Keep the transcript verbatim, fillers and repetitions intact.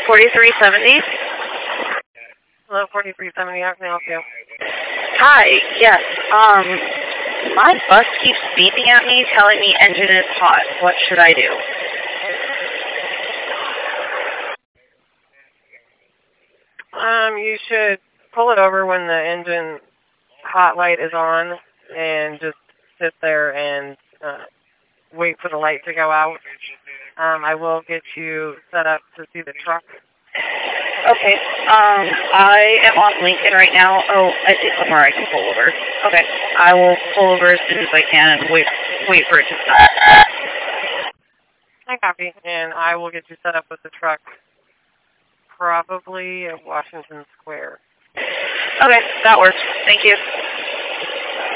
forty-three seventy. Hello, forty-three seventy, how can I help you? Hi, yes. Um, my bus keeps beeping at me, telling me engine is hot. What should I do? Um, you should pull it over when the engine hot light is on and just sit there and uh, wait for the light to go out. Um, I will get you set up to see the truck. Okay. Um, I am on Lincoln right now. Oh, I see somewhere I can pull over. Okay. I will pull over as soon as I can and wait, wait for it to stop. I copy. And I will get you set up with the truck probably at Washington Square. Okay, that works. Thank you.